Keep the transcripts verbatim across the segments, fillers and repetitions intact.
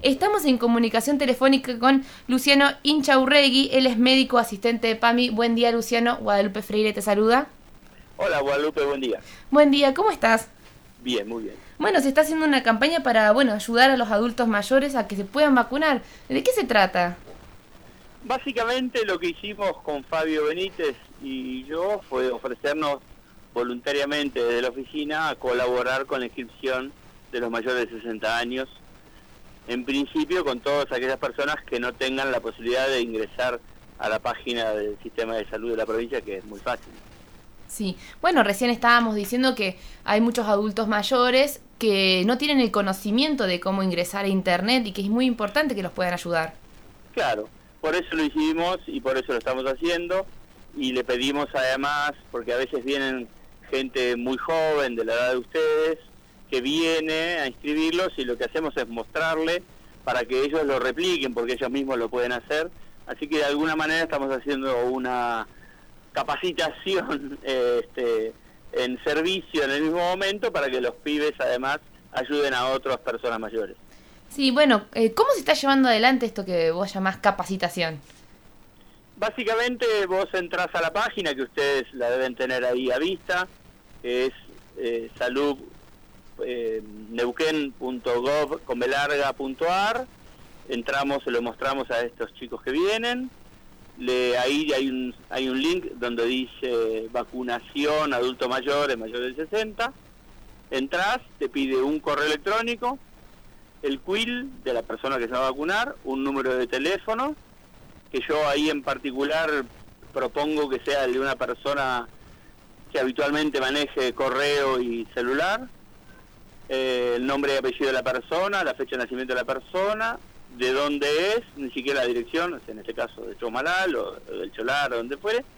Estamos en comunicación telefónica con Luciano Inchaurregui, él es médico asistente de PAMI. Buen día, Luciano. Guadalupe Freire te saluda. Hola, Guadalupe, buen día. Buen día, ¿cómo estás? Bien, muy bien. Bueno, se está haciendo una campaña para, bueno, ayudar a los adultos mayores a que se puedan vacunar. ¿De qué se trata? Básicamente lo que hicimos con Fabio Benítez y yo fue ofrecernos voluntariamente desde la oficina a colaborar con la inscripción de los mayores de sesenta años, en principio con todas aquellas personas que no tengan la posibilidad de ingresar a la página del sistema de salud de la provincia, que es muy fácil. Sí, bueno, recién estábamos diciendo que hay muchos adultos mayores que no tienen el conocimiento de cómo ingresar a internet y que es muy importante que los puedan ayudar. Claro, por eso lo hicimos y por eso lo estamos haciendo, y le pedimos además, porque a veces vienen gente muy joven de la edad de ustedes, que viene a inscribirlos, y lo que hacemos es mostrarle para que ellos lo repliquen, porque ellos mismos lo pueden hacer. Así que de alguna manera estamos haciendo una capacitación este, en servicio en el mismo momento para que los pibes además ayuden a otras personas mayores. Sí, bueno, eh, ¿cómo se está llevando adelante esto que vos llamás capacitación? Básicamente vos entrás a la página, que ustedes la deben tener ahí a vista, que es eh, salud eh, neuquén punto gov con b larga punto a r. Entramos, se lo mostramos a estos chicos que vienen. Le, ahí hay un, hay un link donde dice vacunación adulto mayores, mayores de sesenta. Entrás, te pide un correo electrónico, el Q I L de la persona que se va a vacunar, un número de teléfono, que yo ahí en particular propongo que sea el de una persona que habitualmente maneje correo y celular, eh, el nombre y apellido de la persona, la fecha de nacimiento de la persona, de dónde es, ni siquiera la dirección, en este caso de Chomalal o del Cholar o donde fuere,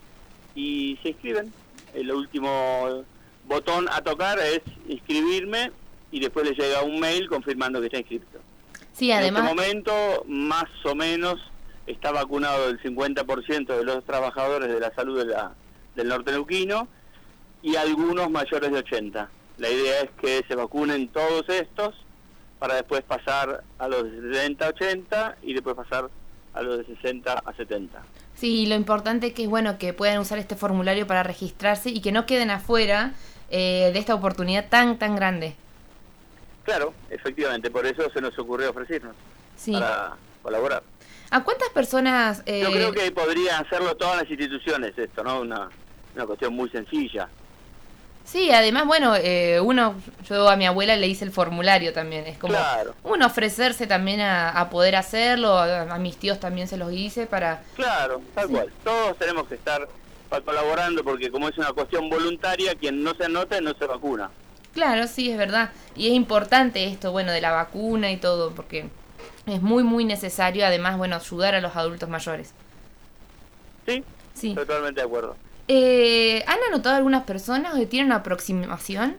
y se inscriben. El último botón a tocar es inscribirme y después les llega un mail confirmando que está inscrito. Sí, además... En este momento, más o menos, está vacunado el cincuenta por ciento de los trabajadores de la salud de la, del norte neuquino y algunos mayores de ochenta. La idea es que se vacunen todos estos para después pasar a los de setenta a ochenta y después pasar a los de sesenta a setenta. Sí, lo importante es que es bueno que puedan usar este formulario para registrarse y que no queden afuera eh, de esta oportunidad tan, tan grande. Claro, efectivamente, por eso se nos ocurrió ofrecernos, sí. para colaborar. ¿A cuántas personas...? Eh... Yo creo que podrían hacerlo todas las instituciones esto, ¿no? Una, una cuestión muy sencilla. Sí, además, bueno, eh, uno, yo a mi abuela le hice el formulario también, es como claro. uno ofrecerse también a, a poder hacerlo, a, a mis tíos también se los hice para... Claro, tal sí. cual, todos tenemos que estar colaborando porque como es una cuestión voluntaria, quien no se anote no se vacuna. Claro, sí, es verdad, y es importante esto, bueno, de la vacuna y todo, porque es muy, muy necesario, además, bueno, ayudar a los adultos mayores. Sí, sí. Totalmente de acuerdo. Eh, ¿Han anotado algunas personas que tienen una aproximación?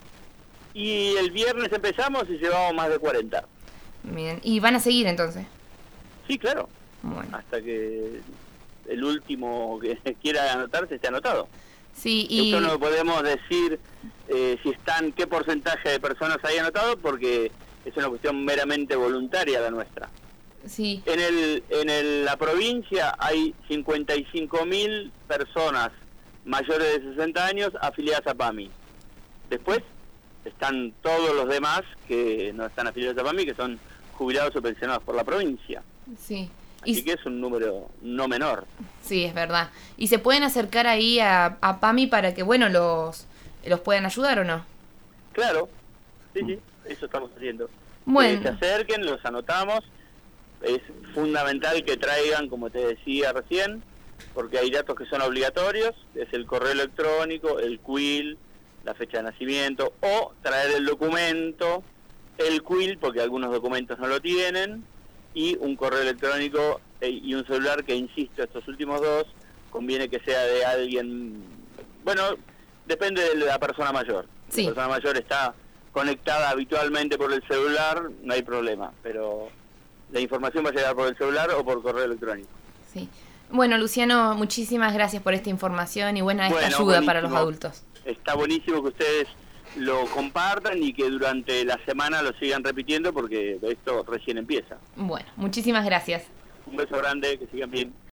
Y el viernes empezamos y llevamos más de cuarenta. Bien, ¿y van a seguir entonces? Sí, claro. Bueno. Hasta que el último que quiera anotarse esté anotado. Sí, y... Esto no podemos decir eh, si están, qué porcentaje de personas hay anotado, porque es una cuestión meramente voluntaria la nuestra. Sí. En el en el, la provincia hay cincuenta y cinco mil personas mayores de sesenta años afiliadas a PAMI. Después están todos los demás que no están afiliados a PAMI, que son jubilados o pensionados por la provincia. Sí. Así y... que es un número no menor. Sí, es verdad. ¿Y se pueden acercar ahí a, a PAMI para que, bueno, los, los puedan ayudar o no? Claro, sí, sí, eso estamos haciendo. Bueno. Que se acerquen, los anotamos. Es fundamental que traigan, como te decía recién, porque hay datos que son obligatorios, es el correo electrónico, el Q I L, la fecha de nacimiento, o traer el documento, el Q I L, porque algunos documentos no lo tienen, y un correo electrónico y un celular, que insisto, estos últimos dos, conviene que sea de alguien, bueno, depende de la persona mayor. Sí. Si la persona mayor está conectada habitualmente por el celular, no hay problema, pero la información va a llegar por el celular o por correo electrónico. Sí. Bueno, Luciano, muchísimas gracias por esta información y buena esta bueno, ayuda buenísimo. Para los adultos. Está buenísimo que ustedes lo compartan y que durante la semana lo sigan repitiendo porque esto recién empieza. Bueno, muchísimas gracias. Un beso grande, que sigan bien.